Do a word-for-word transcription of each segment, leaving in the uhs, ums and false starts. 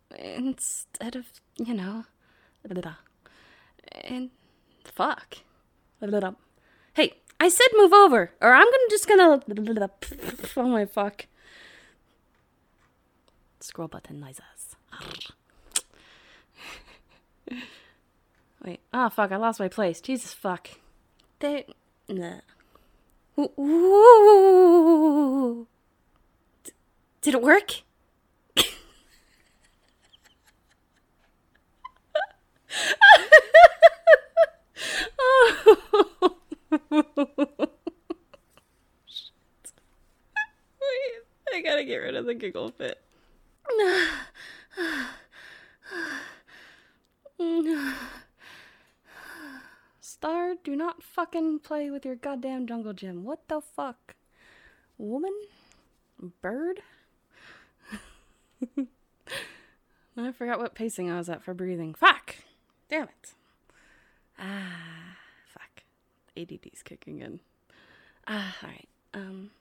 Instead of, you know, and fuck. Hey, I said move over, or I'm gonna just gonna. Oh my fuck. Scroll button noises. Wait. Oh fuck, I lost my place. Jesus fuck. They. Nah. Ooh. Ooh. D- did it work? Oh. Shit. Wait, I gotta get rid of the giggle fit. Star, do not fucking play with your goddamn jungle gym. What the fuck? Woman? Bird? I forgot what pacing I was at for breathing. Fuck! Damn it. Ah, fuck. A D D's kicking in. Ah, alright. Um.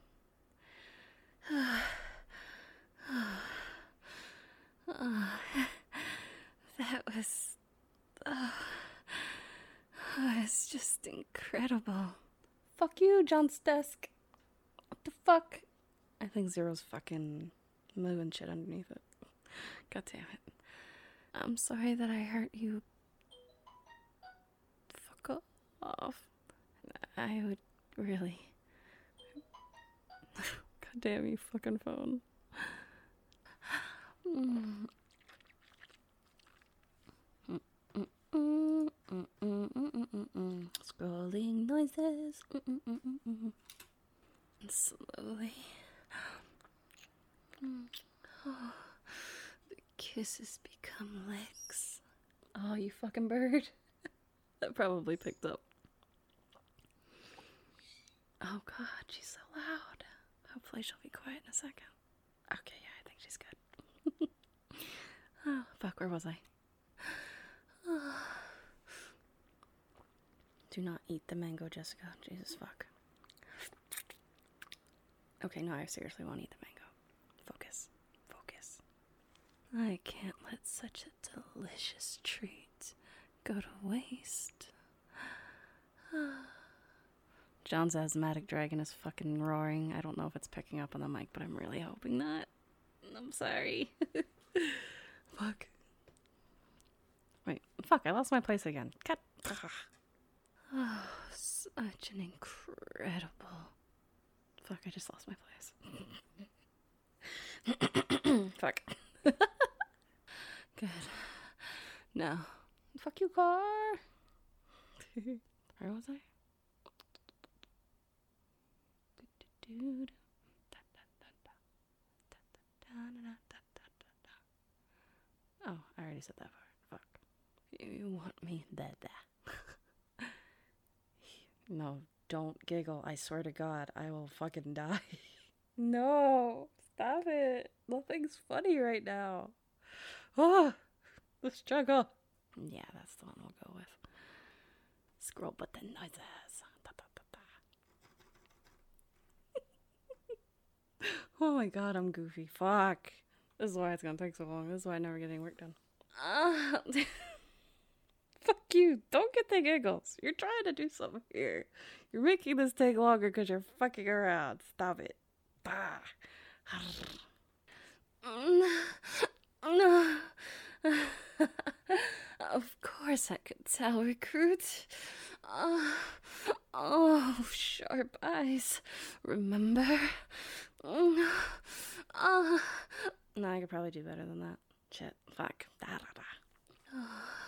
Oh, that was. Oh, it's just incredible. Fuck you, John's desk. What the fuck? I think Zero's fucking moving shit underneath it. God damn it. I'm sorry that I hurt you. Fuck off. I would really. God damn you, fucking phone. Mm. Mm, mm, mm, mm, mm, mm, mm, mm. Scrolling noises. Mm, mm, mm, mm, mm. Slowly. Mm. Oh. The kisses become licks. Oh, you fucking bird. That probably picked up. Oh god, she's so loud. Hopefully she'll be quiet in a second. Okay, yeah, I think she's good. Oh, fuck, where was I? Oh. Do not eat the mango, Jessica. Jesus fuck. Okay, no, I seriously won't eat the mango. Focus. Focus. I can't let such a delicious treat go to waste. John's asthmatic dragon is fucking roaring. I don't know if it's picking up on the mic, but I'm really hoping not. I'm sorry. Fuck. Wait, fuck, I lost my place again. God. Oh, such an incredible... Fuck, I just lost my place. Fuck. Good. No. Fuck you, car. Where was I? Oh, I already said that part. Fuck. You want me dead? No, don't giggle. I swear to God, I will fucking die. No, stop it. Nothing's funny right now. Oh, the struggle. Yeah, that's the one we'll go with. Scroll button noises. Da, da, da, da. Oh my god, I'm goofy. Fuck. This is why it's gonna take so long. This is why I never get any work done. Uh, fuck you. Don't get the giggles. You're trying to do something here. You're making this take longer because you're fucking around. Stop it. Bah. Of course I could tell, recruit. Uh, oh, sharp eyes. Remember? Uh, uh. No, I could probably do better than that. Shit. Fuck. Da, da, da.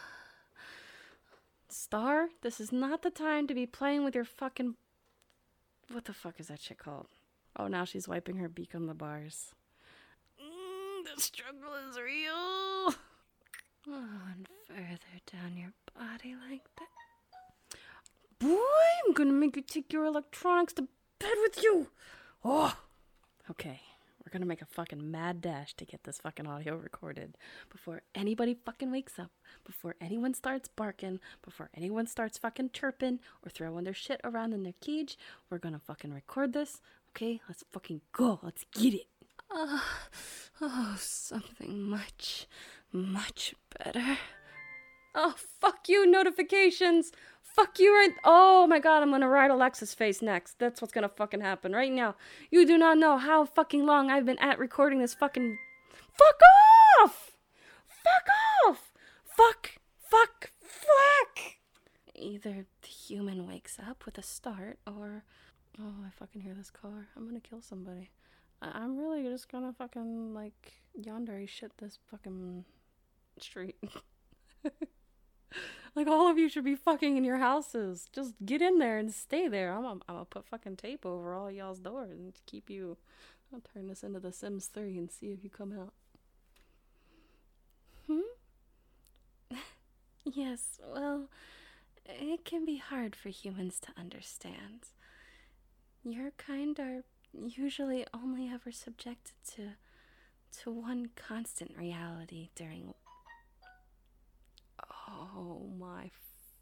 Star, this is not the time to be playing with your fucking... What the fuck is that shit called? Oh, now she's wiping her beak on the bars. Mm, the struggle is real. Oh, and further down your body like that. Boy, I'm gonna make you take your electronics to bed with you. Oh. Okay, we're gonna make a fucking mad dash to get this fucking audio recorded before anybody fucking wakes up, before anyone starts barking, before anyone starts fucking chirping or throwing their shit around in their cage. We're gonna fucking record this. Okay, let's fucking go. Let's get it. Uh, oh, something much, Much better. Oh, fuck you, notifications! Fuck you right- Oh my god, I'm gonna ride Alexa's face next. That's what's gonna fucking happen right now. You do not know how fucking long I've been at recording this fucking- Fuck off! Fuck off! Fuck! Fuck! Fuck! Either the human wakes up with a start, or... Oh, I fucking hear this car. I'm gonna kill somebody. I- I'm really just gonna fucking, like, yandere shit this fucking street. Like, all of you should be fucking in your houses. Just get in there and stay there. I'm gonna, I'm gonna put fucking tape over all y'all's doors and keep you... I'll turn this into The Sims three and see if you come out. Hmm? Yes, well, it can be hard for humans to understand. Your kind are usually only ever subjected to to one constant reality during... Oh my...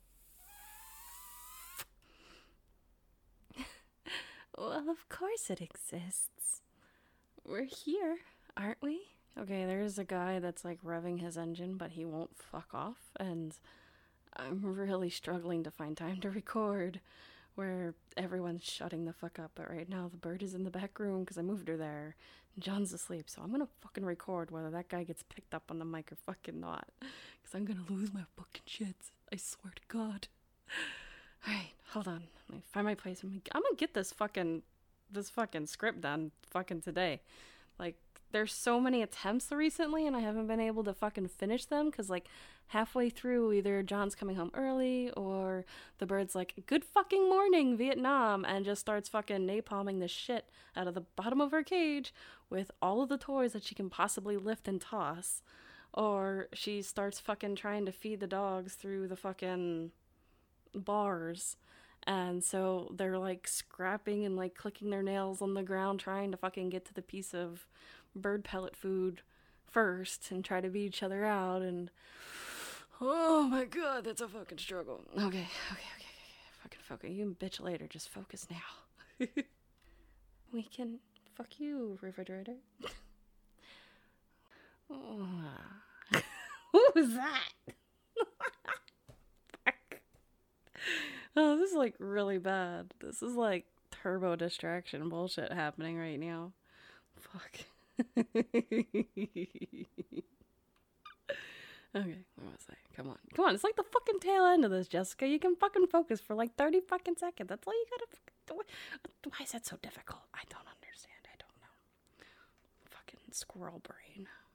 F- well, of course it exists. We're here, aren't we? Okay, there's a guy that's like revving his engine, but he won't fuck off, and I'm really struggling to find time to record where everyone's shutting the fuck up. But right now the bird is in the back room because I moved her there. John's asleep, so I'm gonna fucking record whether that guy gets picked up on the mic or fucking not, because I'm gonna lose my fucking shit. I swear to God. Alright, hold on. Let me find my place. I'm gonna, I'm gonna get this fucking this fucking script done fucking today. Like, there's so many attempts recently and I haven't been able to fucking finish them because, like, halfway through either John's coming home early or the bird's like, good fucking morning, Vietnam, and just starts fucking napalming the shit out of the bottom of her cage with all of the toys that she can possibly lift and toss. Or she starts fucking trying to feed the dogs through the fucking bars. And so they're like scrapping and like clicking their nails on the ground trying to fucking get to the piece of bird pellet food first and try to beat each other out. And oh my god, that's a fucking struggle. Okay, okay, okay, okay, okay. Fucking focus. You can bitch later, just focus now. We can... Fuck you, refrigerator. Oh. Who was that? Fuck. Oh, this is like really bad. This is like turbo distraction bullshit happening right now. Fuck. Okay, what was I? Come on. Come on, it's like the fucking tail end of this, Jessica. You can fucking focus for like thirty fucking seconds. That's all you gotta fucking do. Why is that so difficult? I don't understand. I don't know. Fucking squirrel brain.